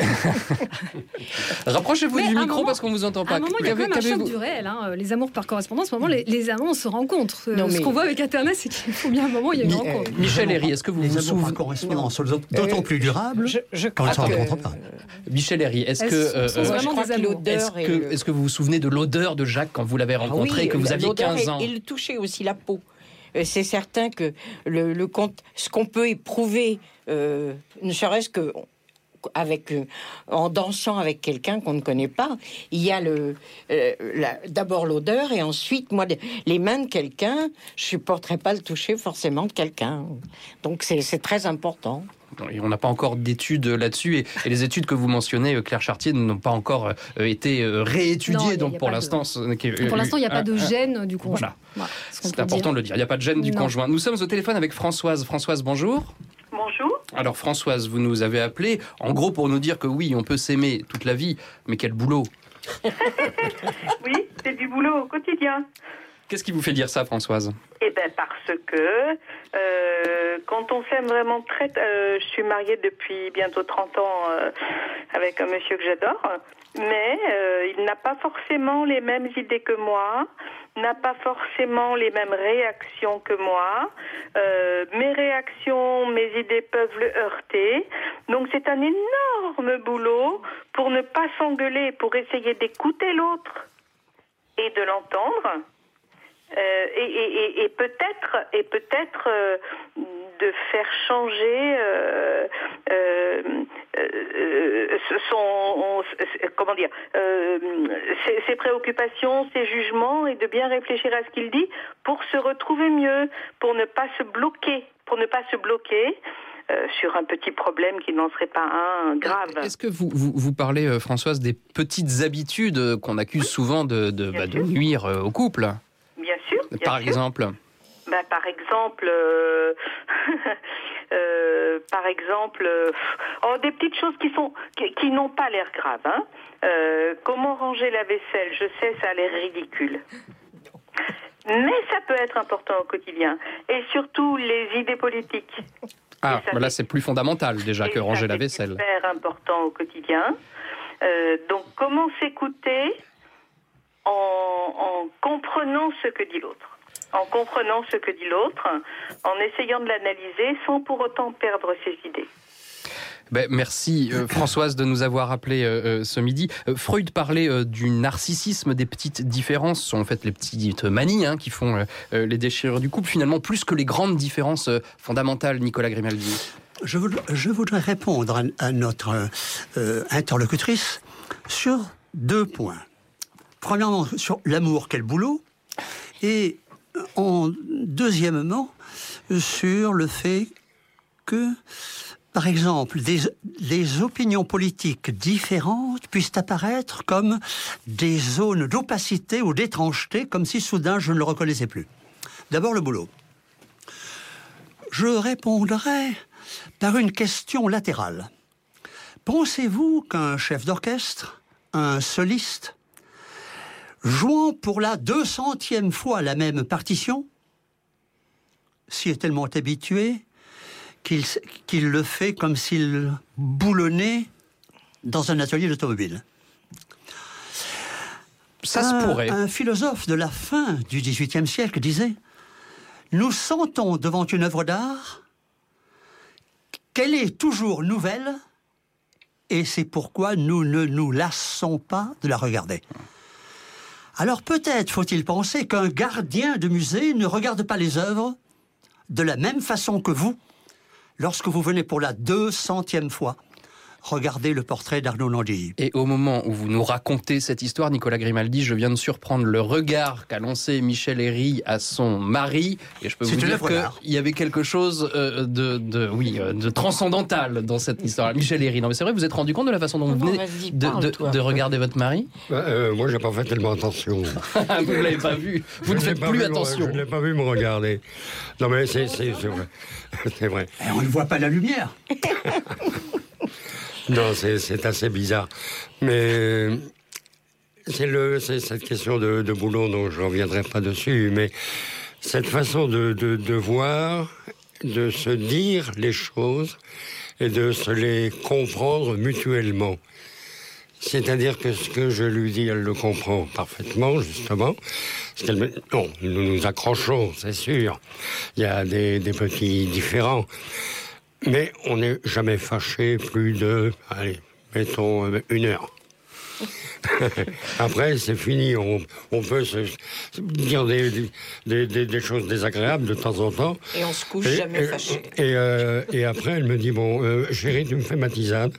Rapprochez-vous Mais du à un micro moment- parce qu'on vous entend À pas. un moment, il y a quand même un Qu'avez-vous- choc du réel. Hein. Les amours par correspondance, à un moment, les, les amants se rencontrent. Euh, Non, Ce mais- qu'on voit avec Internet, c'est qu'il faut bien un moment, il y a une Mi- rencontre. Michel Herry, est-ce que vous les vous amours par souvenez correspondance sont d'autant Euh, plus durables Je, je quand ils ne se crois que- rencontrent pas. Michel Herry, est-ce Elles que sont- euh, sont euh, vraiment je crois des que amours. l'odeur est-ce et que le- est-ce que vous vous souvenez de l'odeur de Jacques quand vous l'avez Ah rencontré, oui, que vous aviez l'odeur quinze et- ans? Et le toucher aussi la peau. Euh, C'est certain que le, le con- ce qu'on peut éprouver, euh, ne serait-ce que avec, euh, en dansant avec quelqu'un qu'on ne connaît pas, il y a le, euh, la- d'abord l'odeur et ensuite, moi, les mains de quelqu'un, je supporterais pas le toucher forcément de quelqu'un. Donc c'est c'est très important. Et on n'a pas encore d'études là-dessus, et, et les études que vous mentionnez, euh, Claire Chartier, n'ont pas encore euh, été euh, Non, il réétudiées. y a- donc il y a pour pas de- l'instant, ce n'est que- Pour l'instant, il n'y a euh, pas de euh, gêne du conjoint. Voilà. Voilà, ce qu'on C'est peut important dire. de le dire. Il n'y a pas de gêne du Non. conjoint. Nous sommes au téléphone avec Françoise. Françoise, bonjour. Bonjour. Alors Françoise, vous nous avez appelé, en gros pour nous dire que oui, on peut s'aimer toute la vie, mais quel boulot. Oui, c'est du boulot au quotidien. Qu'est-ce qui vous fait dire ça, Françoise? Eh bien, parce que euh, quand on s'aime vraiment très... Euh, je suis mariée depuis bientôt trente ans euh, avec un monsieur que j'adore, mais euh, il n'a pas forcément les mêmes idées que moi, n'a pas forcément les mêmes réactions que moi. Euh, mes réactions, mes idées peuvent le heurter. Donc c'est un énorme boulot pour ne pas s'engueuler, pour essayer d'écouter l'autre et de l'entendre. Euh, et, et, et, et peut-être, et peut-être euh, de faire changer euh, euh, euh, son, comment dire, euh, ses, ses préoccupations, ses jugements, et de bien réfléchir à ce qu'il dit pour se retrouver mieux, pour ne pas se bloquer, pour ne pas se bloquer. Euh, sur un petit problème qui n'en serait pas un grave. Est-ce que vous, vous, vous parlez, euh, Françoise, des petites habitudes euh, qu'on accuse souvent de, de, bah, de nuire euh, au couple? Bien sûr. Bien Par sûr. exemple Ben, par exemple, euh, euh, par exemple, euh, oh, des petites choses qui sont qui, qui n'ont pas l'air graves. Hein. Euh, comment ranger la vaisselle? Je sais, ça a l'air ridicule. Mais ça peut être important au quotidien. Et surtout, les idées politiques. Ah, ça, bah là c'est- c'est plus fondamental déjà Et que ça, ranger la c'est vaisselle. super important au quotidien. Euh, donc, comment s'écouter en, en comprenant ce que dit l'autre, en comprenant ce que dit l'autre, en essayant de l'analyser sans pour autant perdre ses idées. Ben, merci euh, Françoise de nous avoir appelé euh, euh, ce midi. Euh, Freud parlait euh, du narcissisme, des petites différences, ce sont en fait les petites manies hein, qui font euh, euh, les déchirures du couple, finalement plus que les grandes différences euh, fondamentales, Nicolas Grimaldi. Je voudrais, je voudrais répondre à, à notre euh, interlocutrice sur deux points. Premièrement, sur l'amour, quel boulot, et en deuxièmement, sur le fait que, par exemple, des, des opinions politiques différentes puissent apparaître comme des zones d'opacité ou d'étrangeté, comme si soudain je ne le reconnaissais plus. D'abord le boulot. Je répondrai par une question latérale. Pensez-vous qu'un chef d'orchestre, un soliste, jouant pour la deux centième fois la même partition, s'y est tellement habitué qu'il, qu'il le fait comme s'il boulonnait dans un atelier d'automobile? Ça un, se pourrait. Un philosophe de la fin du dix-huitième siècle disait « Nous sentons devant une œuvre d'art qu'elle est toujours nouvelle et c'est pourquoi nous ne nous lassons pas de la regarder. » Alors peut-être faut-il penser qu'un gardien de musée ne regarde pas les œuvres de la même façon que vous, lorsque vous venez pour la deux centième fois regarder le portrait d'Arnaud Nandilly. Et au moment où vous nous racontez cette histoire, Nicolas Grimaldi, je viens de surprendre le regard qu'a lancé Michel Herry à son mari, et je peux C'est vous une dire œuvre d'art. qu'il y avait quelque chose euh, de, de, oui, euh, de transcendantal dans cette histoire. Michel Herry, non mais c'est vrai, vous vous êtes rendu compte de la façon dont vous Bon, venez vas-y, de, parle, de, toi. de regarder votre mari? Bah, euh, moi, j'ai pas fait tellement attention. Vous ne l'avez pas vu, vous ne Je l'ai faites pas plus vu, attention. Je ne l'ai pas vu me regarder. Non, mais c'est, c'est, c'est vrai. C'est vrai. Et on ne voit pas la lumière. Non, c'est, c'est assez bizarre. Mais c'est, le, c'est cette question de, de boulot dont je ne reviendrai pas dessus. Mais cette façon de, de, de voir, de se dire les choses et de se les comprendre mutuellement. C'est-à-dire que ce que je lui dis, elle le comprend parfaitement, justement. Parce qu'elle me... Non, nous nous accrochons, c'est sûr. Il y a des, des petits différends. Mais on n'est jamais fâché plus de, allez, mettons, une heure. Après, c'est fini. On, on peut se dire des, des, des, des choses désagréables de temps en temps. Et on se couche et, jamais et, fâché. Et, euh, et après, elle me dit, bon, euh, chérie, tu me fais ma tisane.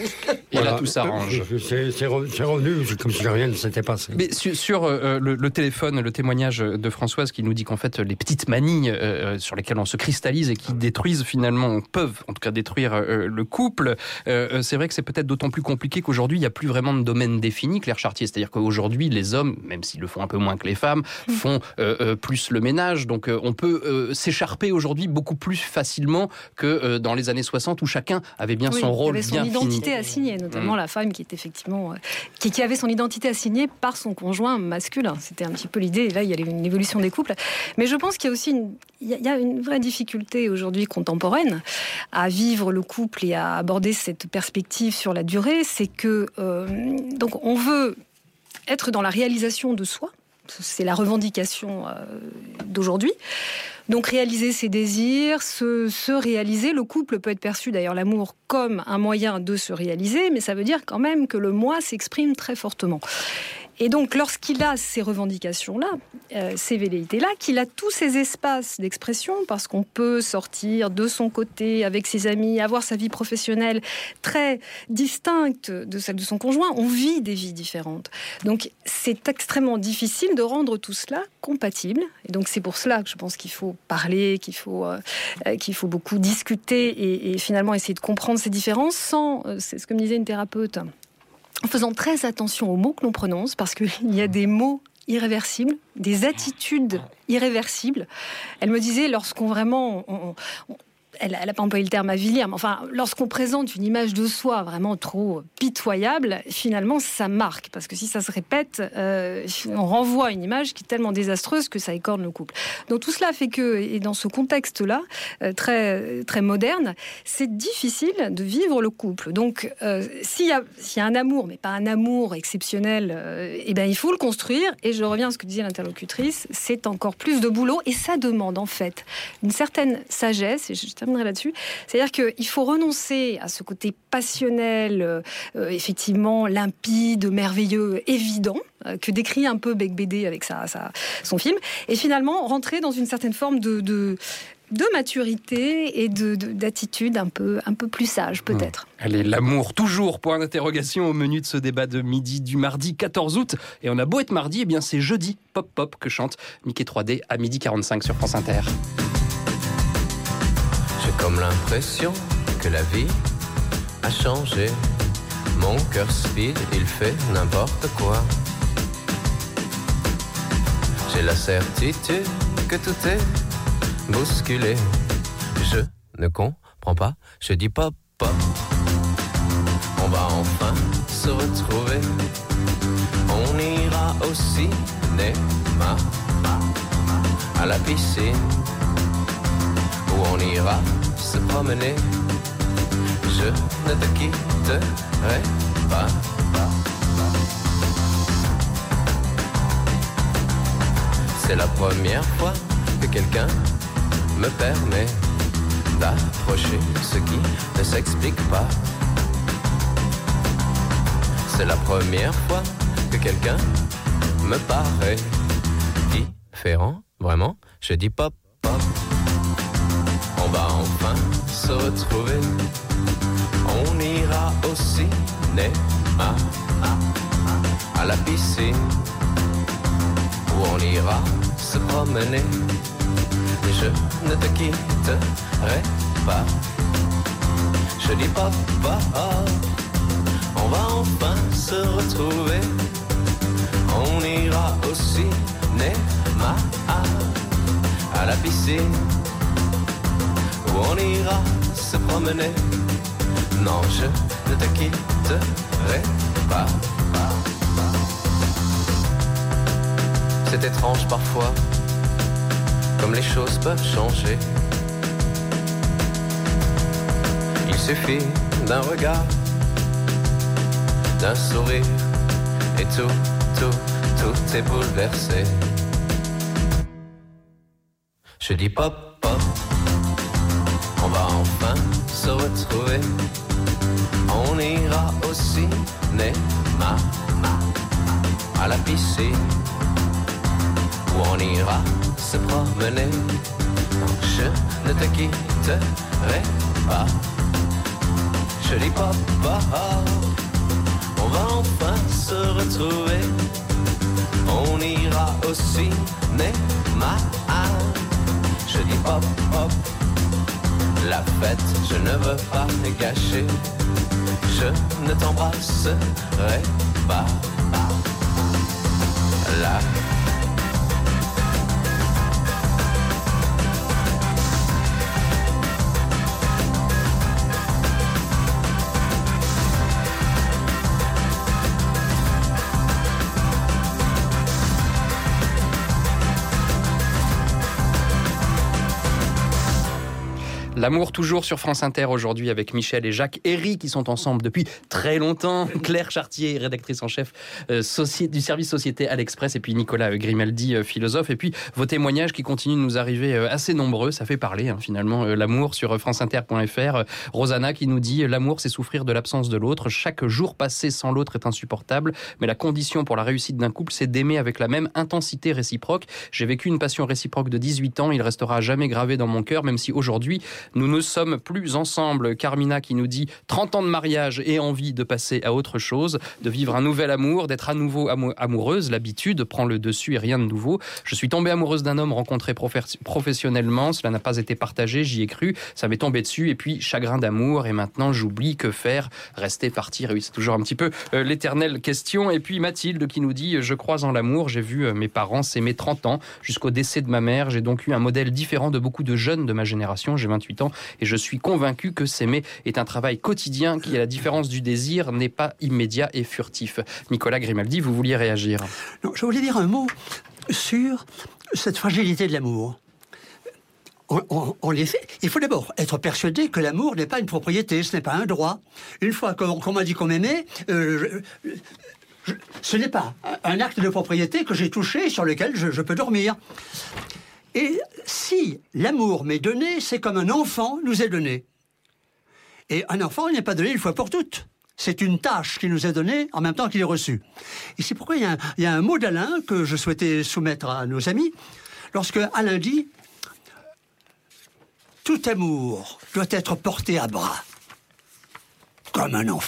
Et voilà. Là, tout s'arrange. C'est, c'est revenu, c'est comme si rien ne s'était passé. Mais sur, sur euh, le, le téléphone, le témoignage de Françoise qui nous dit qu'en fait, les petites manies euh, sur lesquelles on se cristallise et qui détruisent finalement, peuvent en tout cas détruire euh, le couple, euh, c'est vrai que c'est peut-être d'autant plus compliqué qu'aujourd'hui, il n'y a plus vraiment de domaine défini, Claire Chartier. C'est-à-dire qu'aujourd'hui, les hommes, même s'ils le font un peu moins que les femmes, font euh, euh, plus le ménage. Donc euh, on peut euh, s'écharper aujourd'hui beaucoup plus facilement que euh, dans les années soixante où chacun avait bien oui, son rôle bien fini. Il avait son identité fini. assignée, notamment mmh. la femme qui est effectivement... Euh, qui, qui avait son identité assignée par son conjoint masculin. C'était un petit peu l'idée. Et là, il y a une évolution des couples. Mais je pense qu'il y a aussi une, il y a une vraie difficulté aujourd'hui contemporaine à vivre le couple et à aborder cette perspective sur la durée. C'est que... Euh, donc on veut être dans la réalisation de soi. C'est la revendication euh, d'aujourd'hui. Donc réaliser ses désirs, se, se réaliser. Le couple peut être perçu, d'ailleurs l'amour, comme un moyen de se réaliser, mais ça veut dire quand même que le moi s'exprime très fortement. Et donc, lorsqu'il a ces revendications-là, euh, ces velléités-là, qu'il a tous ces espaces d'expression, parce qu'on peut sortir de son côté avec ses amis, avoir sa vie professionnelle très distincte de celle de son conjoint, on vit des vies différentes. Donc, c'est extrêmement difficile de rendre tout cela compatible. Et donc, c'est pour cela que je pense qu'il faut parler, qu'il faut, euh, qu'il faut beaucoup discuter et, et finalement essayer de comprendre ces différences sans, euh, c'est ce que me disait une thérapeute, en faisant très attention aux mots que l'on prononce, parce qu'il y a des mots irréversibles, des attitudes irréversibles. Elle me disait, lorsqu'on vraiment... On, on, elle n'a pas employé le terme avilir, mais enfin, lorsqu'on présente une image de soi vraiment trop pitoyable, finalement, ça marque. Parce que si ça se répète, euh, on renvoie une image qui est tellement désastreuse que ça écorne le couple. Donc tout cela fait que, et dans ce contexte-là, euh, très, très moderne, c'est difficile de vivre le couple. Donc euh, s'il y a, s'il y a un amour, mais pas un amour exceptionnel, euh, eh ben, il faut le construire. Et je reviens à ce que disait l'interlocutrice, c'est encore plus de boulot. Et ça demande en fait une certaine sagesse, et je là-dessus. C'est-à-dire qu'il faut renoncer à ce côté passionnel, euh, effectivement limpide, merveilleux, évident, euh, que décrit un peu Bec Bédé avec sa, sa, son film, et finalement rentrer dans une certaine forme de, de, de maturité et de, de, d'attitude un peu, un peu plus sage, peut-être. Mmh. Allez, l'amour, toujours, point d'interrogation au menu de ce débat de midi du mardi quatorze août. Et on a beau être mardi, eh bien c'est jeudi, Pop Pop, que chante Mickey trois D à midi quarante-cinq sur France Inter. J'ai comme l'impression que la vie a changé. Mon cœur speed, il fait n'importe quoi. J'ai la certitude que tout est bousculé. Je ne comprends pas, je dis pop pop. On va enfin se retrouver. On ira au cinéma, à la piscine, où on ira se promener. Je ne te quitterai pas. C'est la première fois que quelqu'un me permet d'approcher ce qui ne s'explique pas. C'est la première fois que quelqu'un me paraît différent. Vraiment, je dis pop pop. On va enfin se retrouver. On ira au cinéma, à la piscine, où on ira se promener. Je ne te quitterai pas. Je dis papa, on va enfin se retrouver. On ira au cinéma, à la piscine, où on ira se promener. Non, je ne te quitterai pas. C'est étrange parfois comme les choses peuvent changer. Il suffit d'un regard, d'un sourire, et tout, tout, tout est bouleversé. Je dis pop, pop, on va enfin se retrouver. On ira au cinéma, à la piscine, où on ira se promener. Je ne te quitterai pas. Je dis pop, pop, on va enfin se retrouver. On ira au cinéma. Je dis pop, pop, la fête, je ne veux pas me gâcher. Je ne t'embrasserai pas. Là. L'amour toujours sur France Inter aujourd'hui avec Michel et Jacques Herry qui sont ensemble depuis très longtemps. Claire Chartier, rédactrice en chef euh, soci... du service Société à l'Express, et puis Nicolas Grimaldi, euh, philosophe. Et puis vos témoignages qui continuent de nous arriver euh, assez nombreux. Ça fait parler hein, finalement euh, l'amour sur franceinter point f r. Euh, Rosanna qui nous dit « L'amour c'est souffrir de l'absence de l'autre. Chaque jour passé sans l'autre est insupportable. Mais la condition pour la réussite d'un couple c'est d'aimer avec la même intensité réciproque. J'ai vécu une passion réciproque de dix-huit ans. Il restera à jamais gravé dans mon cœur, même si aujourd'hui nous ne sommes plus ensemble. » Carmina qui nous dit trente ans de mariage et envie de passer à autre chose, de vivre un nouvel amour, d'être à nouveau amou- amoureuse. L'habitude prend le dessus et rien de nouveau. Je suis tombée amoureuse d'un homme rencontré profe- professionnellement. Cela n'a pas été partagé, j'y ai cru. Ça m'est tombé dessus et puis chagrin d'amour. Et maintenant j'oublie, que faire? Rester, partir? Et oui, c'est toujours un petit peu euh, l'éternelle question. Et puis Mathilde qui nous dit je crois en l'amour. J'ai vu euh, mes parents s'aimer trente ans jusqu'au décès de ma mère. J'ai donc eu un modèle différent de beaucoup de jeunes de ma génération. J'ai vingt-huit ans. Et je suis convaincu que s'aimer est un travail quotidien qui, à la différence du désir, n'est pas immédiat et furtif. Nicolas Grimaldi, vous vouliez réagir? Non, je voulais dire un mot sur cette fragilité de l'amour. En, en, en effet, il faut d'abord être persuadé que l'amour n'est pas une propriété, ce n'est pas un droit. Une fois qu'on, qu'on m'a dit qu'on m'aimait, euh, je, je, ce n'est pas un acte de propriété que j'ai touché, sur lequel je, je peux dormir. Et si l'amour m'est donné, c'est comme un enfant nous est donné. Et un enfant, il n'est pas donné une fois pour toutes. C'est une tâche qui nous est donnée en même temps qu'il est reçu. Et c'est pourquoi il y a un, il y a un mot d'Alain que je souhaitais soumettre à nos amis. Lorsque Alain dit « Tout amour doit être porté à bras, comme un enfant. »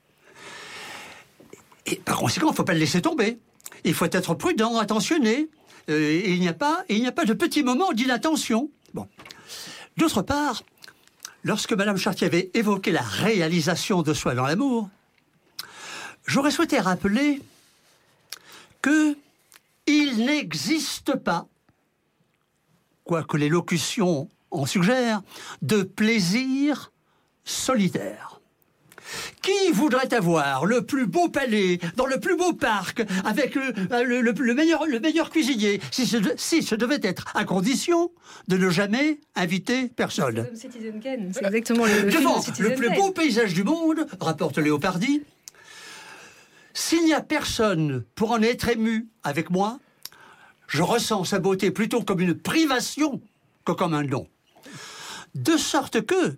Et par conséquent, il ne faut pas le laisser tomber. Il faut être prudent, attentionné. Euh, et il n'y a pas, il n'y a pas de petits moments d'inattention. Bon. D'autre part, lorsque Madame Chartier avait évoqué la réalisation de soi dans l'amour, j'aurais souhaité rappeler que il n'existe pas, quoique les locutions en suggèrent, de plaisir solitaire. Qui voudrait avoir le plus beau palais, dans le plus beau parc, avec le, le, le, le, meilleur, le meilleur cuisinier, si ce, si ce devait être à condition de ne jamais inviter personne. Citizen Kane, c'est exactement le, le Devant film de le plus beau paysage du monde, rapporte Léopardi, s'il n'y a personne pour en être ému avec moi, je ressens sa beauté plutôt comme une privation que comme un don. De sorte que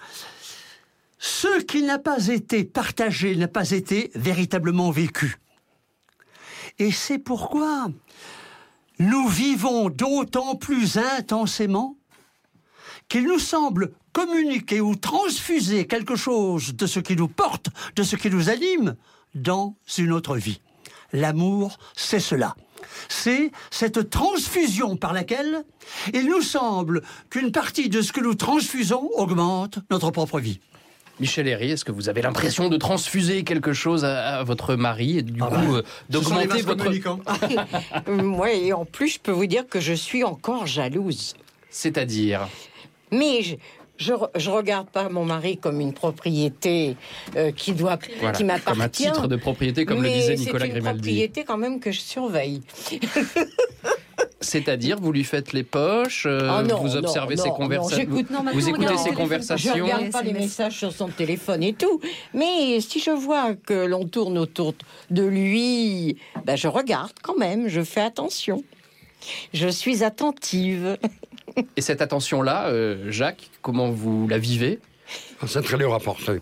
ce qui n'a pas été partagé n'a pas été véritablement vécu. Et c'est pourquoi nous vivons d'autant plus intensément qu'il nous semble communiquer ou transfuser quelque chose de ce qui nous porte, de ce qui nous anime dans une autre vie. L'amour, c'est cela. C'est cette transfusion par laquelle il nous semble qu'une partie de ce que nous transfusons augmente notre propre vie. Michel Herry, est-ce que vous avez l'impression de transfuser quelque chose à, à votre mari et du ah coup ben, euh, d'augmenter votre... Moi, et en plus, je peux vous dire que je suis encore jalouse. C'est-à-dire? Mais je... Je je regarde pas mon mari comme une propriété euh, qui doit voilà, qui m'appartient. Comme un titre de propriété, comme le disait Nicolas Grimaldi. C'est une propriété quand même que je surveille. C'est-à-dire, vous lui faites les poches, euh, Ah non, vous observez non, ses non, conversations, non, j'écoute- non, vous maintenant, écoutez regardez ses le téléphone. Je conversations. regarde pas les S M S. messages sur son téléphone et tout. Mais si je vois que l'on tourne autour de lui, ben je regarde quand même, je fais attention. Je suis attentive. Et cette attention-là, euh, Jacques, comment vous la vivez ? C'est très lourd à porter.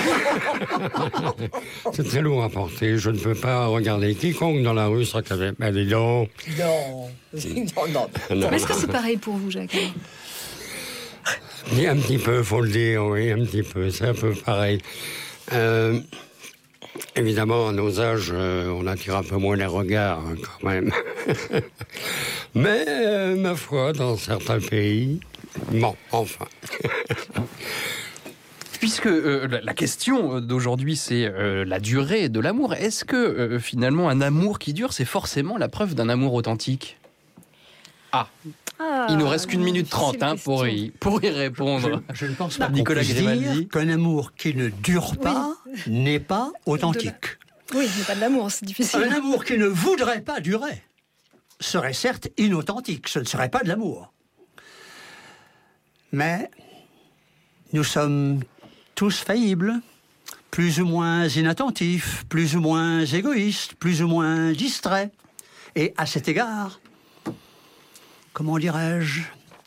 C'est très lourd à porter. Je ne peux pas regarder quiconque dans la rue saccager. Ben dis donc. Non, non, non. Non. Mais est-ce que c'est pareil pour vous, Jacques? Oui, un petit peu, faut le dire, oui, un petit peu. C'est un peu pareil. Euh, évidemment, à nos âges, euh, on attire un peu moins les regards, hein, quand même. Mais, euh, ma foi, dans certains pays, bon, enfin. Puisque euh, la, la question d'aujourd'hui, c'est euh, la durée de l'amour. Est-ce que, euh, finalement, un amour qui dure, c'est forcément la preuve d'un amour authentique ? Ah, Ah, il nous reste qu'une minute difficile trente hein, pour, question. y, pour y répondre. Je, je ne pense pas qu'on Nicolas puisse Grimaldi. dire qu'un amour qui ne dure pas n'est pas authentique. Oui, mais pas de l'amour, c'est difficile. Un amour qui ne voudrait pas durer serait certes inauthentique, ce ne serait pas de l'amour. Mais nous sommes tous faillibles, plus ou moins inattentifs, plus ou moins égoïstes, plus ou moins distraits. Et à cet égard, comment dirais-je,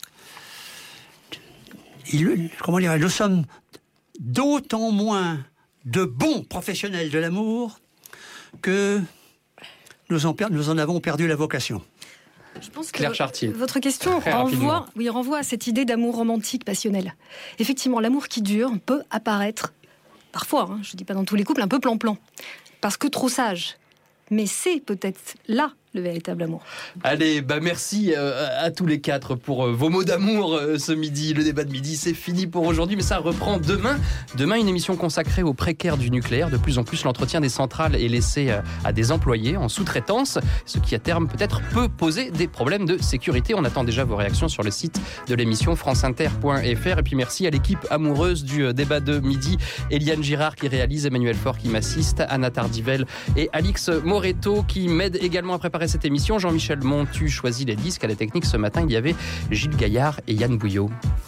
il, comment dirais-je, nous sommes d'autant moins de bons professionnels de l'amour que nous en, per- nous en avons perdu la vocation. Je pense que Claire Chartier. votre question Très rapidement. renvoie, oui, renvoie à cette idée d'amour romantique, passionnel. Effectivement, l'amour qui dure peut apparaître, parfois, hein, je ne dis pas dans tous les couples, un peu plan-plan, parce que trop sage. Mais c'est peut-être là le véritable amour. Allez, bah merci euh, à tous les quatre pour euh, vos mots d'amour euh, ce midi. Le débat de midi, c'est fini pour aujourd'hui, mais ça reprend demain. Demain, une émission consacrée aux précaires du nucléaire. De plus en plus, l'entretien des centrales est laissé euh, à des employés en sous-traitance, ce qui à terme peut-être peut poser des problèmes de sécurité. On attend déjà vos réactions sur le site de l'émission franceinter point f r. Et puis merci à l'équipe amoureuse du euh, débat de midi. Eliane Girard qui réalise, Emmanuel Faure qui m'assiste, Anna Tardivelle et Alix Moreto qui m'aident également à préparer cette émission. Jean-Michel Montu choisit les disques. À la technique ce matin, il y avait Gilles Gaillard et Yann Bouillot.